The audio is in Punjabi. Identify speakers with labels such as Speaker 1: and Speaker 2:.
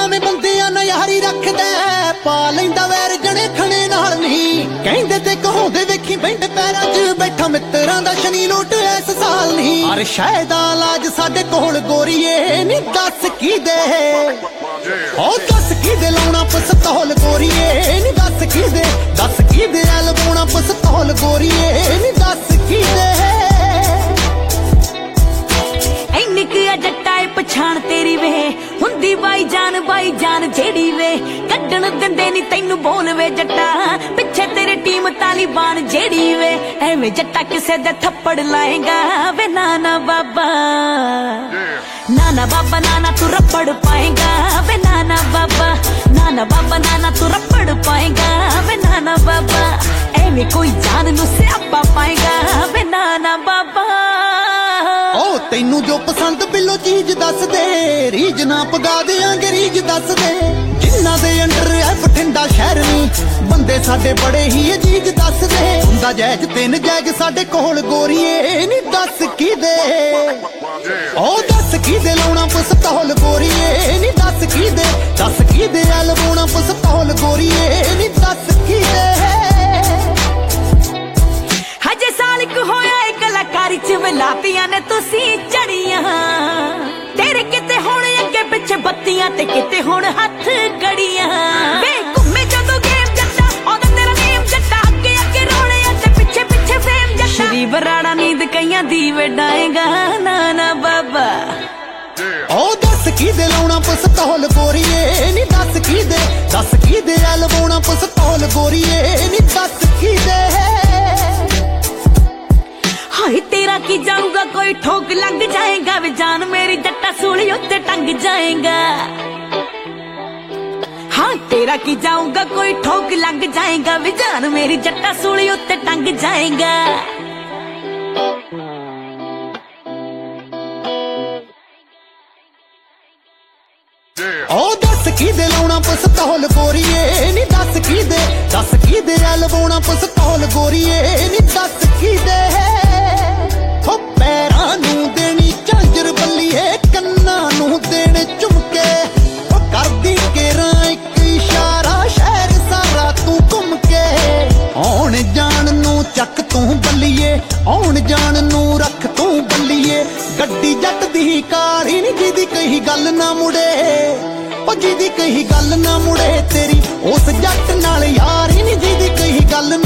Speaker 1: ਐਵੇਂ ਬੰਦਿਆਂ ਨਾਲ ਯਾਰੀ ਰੱਖਦਾ ਪਾ ਲੈਂਦਾ ਵੈਰ ਜਣੇ ਖਣੇ ਨਾਲ ਨਹੀਂ ਕਹਿੰਦੇ ਤੇ ਕਹਾਉਂਦੇ ਵੇਖੀ ਬੈਂਡ ਪੈਰਾਂ 'ਚ ਬੈਠਾ ਮਿੱਤਰਾਂ ਦਾ ਸ਼ਨੀ ਲੋਟ ਇਸ ਸਾਲ ਨਹੀਂ ਅਰ ਸ਼ਾਇਦ ਦਾ ਇਲਾਜ ਸਾਡੇ ਕੋਲ ਗੋਰੀਏ ਨਹੀਂ ਦੱਸ ਕੀ ਦੇ ਉਹ ਦੱਸ ਕੀ ਦੇ ਲਾਉਣਾ ਪਸਤੌਲ ਗੋਰੀਏ ਨਹੀਂ ਦੱਸ ਕੀ ਦੇ ਲਵਾਉਣਾ ਪਸਤੌਲ ਗੋਰੀਏ ਨਹੀਂ ਦੱਸ ਕੀ ਦੇ
Speaker 2: ਇੰਨੀ ਕੁ ਆ ਜੱਟਾ ਏ ਪਛਾਣ ਤੇਰੀ ਵੇ ਹੁੰਦੀ ਬਾਈ ਜਾਨ ਜਿਹੜੀ ਵੇ ਕੱਢਣ ਦਿੰਦੇ ਨੀ ਤੈਨੂੰ ਬੋਲ ਵੇ ਜੱਟਾ ਪਿੱਛੇ ਤੇਰੀ ਟੀਮ ਤਾਲੀਬਾਨ ਜਿਹੜੀ ਵੇ ਐਵੇਂ ਜੱਟਾ ਕਿਸੇ ਦੇ ਥੱਪੜ ਲਾਏਗਾ ਵੇ ਨਾਨਾ ਬਾਬਾ ਨਾਨਾ ਤੂੰ ਰੱਪੜ ਪਾਏਗਾ ਵੇ ਨਾਨਾ ਬਾਬਾ ਨਾਨਾ ਤੂੰ ਰੱਪੜ ਪਾਏਗਾ ਵੇ ਨਾਨਾ ਬਾਬਾ ਐਵੇਂ ਕੋਈ ਜਾਨ ਨੂੰ ਸਿਆਪਾ ਪਾਏਗਾ ਵੇ ਨਾਨਾ ਬਾਬਾ
Speaker 1: ਓ ਤੈਨੂੰ ਜੋ ਪਸੰਦ ਬਿੱਲੋ ਚੀਜ਼ ਦੱਸ ਦੇ ਰੀਜ ਨਾ ਪਗਾ ਦਿਆਂਗੇ ਰੀਜ ਦੱਸ ਦੇ ਜਿਨ੍ਹਾਂ ਦੇ ਅੰਡਰ ਐ ਬਠਿੰਡਾ ਸ਼ਹਿਰ ਨੀ ਬੰਦੇ ਸਾਡੇ ਬੜੇ ਹੀ ਅਜੀਜ਼ ਦੱਸ ਦੇ ਹੁੰਦਾ ਜਾਇਜ਼ ਤੇ ਨਜਾਇਜ਼ ਸਾਡੇ ਕੋਲ ਗੋਰੀਏ ਨੀ ਦੱਸ ਕੀ ਦੇ ਓ ਦੱਸ ਕੀ ਦੇ ਲਾਉਣਾ ਪਸਤੌਲ ਗੋਰੀਏ ਨੀ ਦੱਸ ਕੀ ਦੇ ਲਵਾਉਣਾ ਪਸਤੌਲ ਗੋਰੀਏ ਨੀ ਦੱਸ ਕੀ ਦੇ
Speaker 2: ਹਜੇ ਸਾਲ ਕੁ ਹੋਇਆ ਏ ਕਲਾਕਾਰੀ ਚ ਮਿਲਾਤੀਆਂ ਨੇ ਤੁਸੀਂ ਚੜੀਆਂ ਤੇਰੇ ਕਿਤੇ ਹੁਣ ਅੱਗੇ ਪਿੱਛੇ ਬੱਤੀਆਂ ਤੇ ਕਿਤੇ ਹੁਣ ਹੱਥ ਗੜੀਆਂ ਵੇ ਘੁੰਮੇ ਜਦੋਂ ਗੇਮ ਜੱਟਾ ਉਹਦਾ ਤੇਰਾ ਨੇਮ ਜੱਟਾ ਅੱਗੇ ਰੋਣੇ ਤੇ ਪਿੱਛੇ ਫੇਮ ਜੱਟਾ ਸ਼੍ਰੀ ਬਰਾੜਾ ਨੀਂਦ ਕਈਆਂ ਦੀ ਵਡਾਏਗਾ ਨਾਨਾ ਬਾਬਾ
Speaker 1: ਓ ਦੱਸ ਕੀ ਦੇ ਲਾਉਣਾ ਪਸਤੌਲ ਗੋਰੀਏ ਨੀ ਦੱਸ ਕੀ ਦੇ ਲਵਾਉਣਾ ਪਸਤੌਲ ਗੋਰੀਏ ਨੀ ਦੱਸ ਕੀ ਦੇ
Speaker 2: ਹਾਏ ਤੇਰਾ ਕੀ ਜਾਊਗਾ ਕੋਈ ਠੋਕ ਲੱਗ ਜਾਏਗਾ ਵੇ ਜਾਨ ਮੇਰੀ ਜੱਟਾ ਸੂਲੀ ਉੱਤੇ ਟੰਗ ਜਾਏਗਾ ਹਾਂ ਤੇਰਾ ਕੀ ਜਾਊਗਾ ਕੋਈ ਠੋਕ ਲੱਗ ਜਾਏਗਾ ਵੇ ਜਾਨ ਮੇਰੀ ਜੱਟਾ ਸੂਲੀ ਉੱਤੇ ਟੰਗ ਜਾਏਗਾ
Speaker 1: ਓ ਦੱਸ ਕੀ ਦੇ ਲਾਉਣਾ ਪਸਤੌਲ ਗੋਰੀਏ ਨੀ ਦੱਸ ਕੀ ਦੇ ਲਵਾਉਣਾ ਪਸਤੌਲ ਗੋਰੀਏ ਨੀ ਦੱਸ ਕੀ ਦੇ ਹੋ ਪੈਰਾਂ ਨੂੰ ਦੇਣੀ ਝਾਂਜਰ ਬੱਲੀਏ ਕੰਨਾਂ ਨੂੰ ਦੇਣੇ ਝੁਮਕੇ ਉਹ ਕਰਦੀ ਕੇਰਾਂ ਇੱਕ ਇਸ਼ਾਰਾ ਸ਼ਹਿਰ ਸਾਰਾ ਤੂੰ ਘੁੰਮ ਕੇ ਆਉਣ ਜਾਣ ਨੂੰ ਚੱਕ ਤੂੰ ਬੱਲੀਏ ਆਉਣ ਜਾਣ ਨੂੰ ਰੱਖ ਤੂੰ ਬੱਲੀਏ ਗੱਡੀ ਜੱਟ ਦੀ ਕਾਲੀ ਨੀ ਜਿਹਦੀ ਕਹੀ ਗੱਲ ਨਾ ਮੁੜੇ ਉਹ ਜਿਹਦੀ ਕਹੀ ਗੱਲ ਨਾ ਮੁੜੇ ਤੇਰੀ ਉਸ ਜੱਟ ਨਾਲ ਯਾਰੀ ਨੀ ਜਿਹਦੀ ਕਹੀ ਗੱਲ